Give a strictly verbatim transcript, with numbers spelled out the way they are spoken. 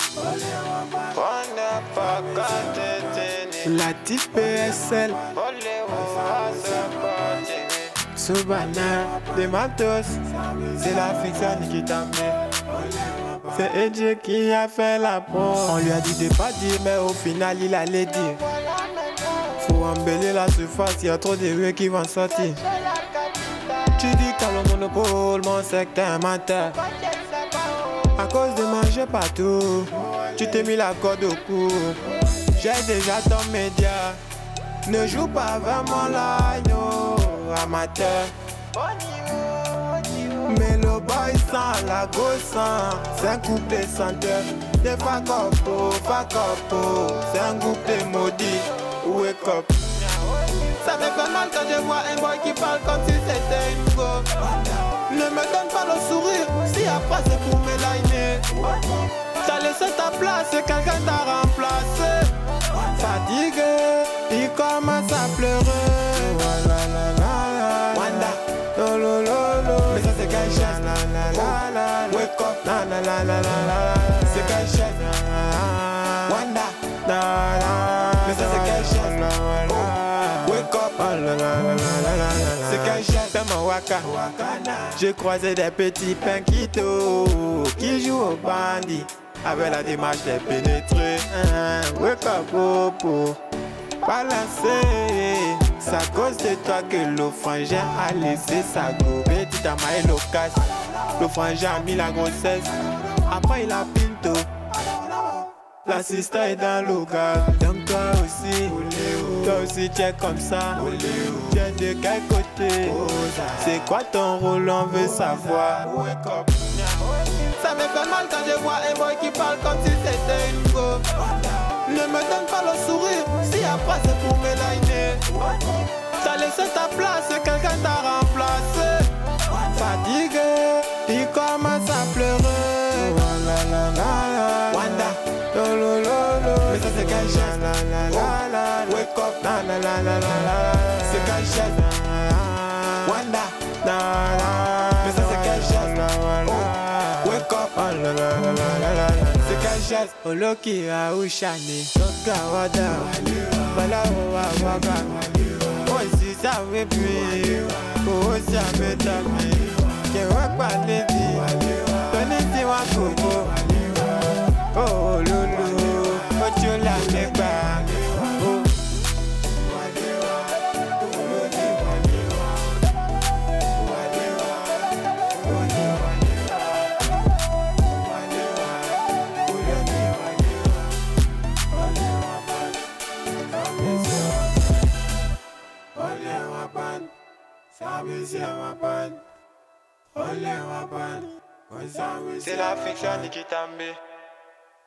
La type P S L Soubana, des matos, c'est la fiction qui t'a mis. C'est Edge qui a fait la peau. On lui a dit de pas dire, mais au final il allait dire. Faut embellir la surface, y'a trop de rues qui vont sortir. Tu dis qu'à le monopole, mon secteur un menteur. À cause de manger partout, tu t'es mis la corde au cou. J'ai déjà ton média. Ne joue pas vraiment là, no, amateur. Mais le boy sans la gosse, c'est un couple de senteurs. Des facopo, facopo, c'est un groupe de maudits. Wake up. Ça me fait mal quand je vois un boy qui parle comme si c'était une go. Ne me donne pas le sourire, si après c'est pour me liner. T'as laissé ta place, quelqu'un t'a remplacé. Fatigué, il commence à pleurer. Wanda, lo lo lo lo. Mais ça c'est Gaïchès. Wake up, la la la la la. C'est Gaïchès. Wanda, mais ça c'est Gaïchès. Wake up, c'est Gaïchès. C'est mon waka. J'ai croisé des petits pinquitos qui jouent au bandit. Avec la démarche de pénétrer. Wake up, popo. Balancer. C'est à cause de toi que le frangin a laissé sa go. Petit amaille le casse. Le frangin a mis la grossesse. Après il a pinto. L'assistant est dans le local. Donc toi aussi, toi aussi tu es comme ça. Tu es de quel côté? C'est quoi ton rôle, on veut savoir. Ça me fait mal quand je vois un boy qui parle comme si c'était une go. Ne me donne pas le sourire, si après c'est pour me liner. T'as laissé ta place, quelqu'un t'a remplacé. Fatigué, il commence à pleurer. Wanda, lo lo lo lo. Mais ça c'est Gaïchès. Wake up, la la la la la. C'est Gaïchès. Wanda, mais ça c'est Gaïchès. Wake up, c'est Gaïchès. Oloki a Ushani, Toka Wada, Bala Waga. Oh si ça veut plus, oh si ça veut taper. Que wa pas les dit, Tony si wa coco. Oh lolo, oh tu la meba. Oh. C'est la fiction qui t'a mis.